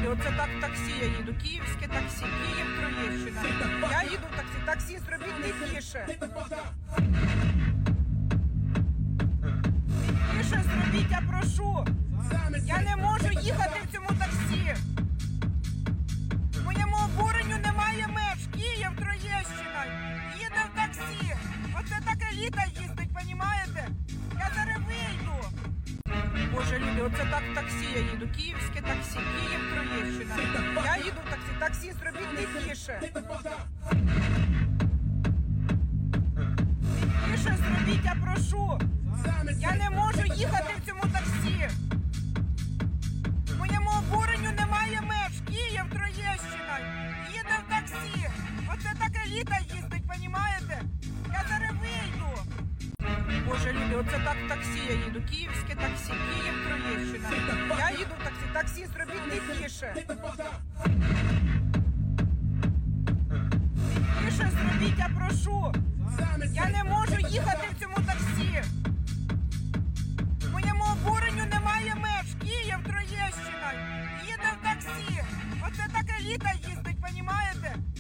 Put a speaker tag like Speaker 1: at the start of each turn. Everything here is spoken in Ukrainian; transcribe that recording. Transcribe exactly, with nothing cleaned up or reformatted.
Speaker 1: люди, оце так в таксі я їду. Київське таксі, Київ, Троєщина. Я їду в таксі. Таксі зробіть тихіше. Тихіше зробіть, я прошу. Я не можу їхати в цьому таксі. Моєму обуренню немає меж. Київ, Троєщина. Їде в таксі. Оце так еліта їздить, понімаєте? Я зараз вийду. Боже, люди, оце так в таксі я їду. Київське таксі, Київ, Троєщина. Я їду в таксі. Таксі зробіть тихіше. Тихіше зробіть, я прошу. Я не можу їхати в цьому таксі. Моєму обуренню немає меж. Київ, Троєщина. Їде в таксі. Оце так еліта їздить, понімаєте? Я зараз вийду. Боже, люди, оце так в таксі я їду. Київське таксі, Київ, Троєщина. Я їду в таксі. Таксі зробіть тихіше. Тихіше зробіть, я прошу. Я не можу їхати в цьому таксі. Моєму обуренню немає меж. Київ, Троєщина. Їде в таксі. Оце так еліта їздить, понімаєте?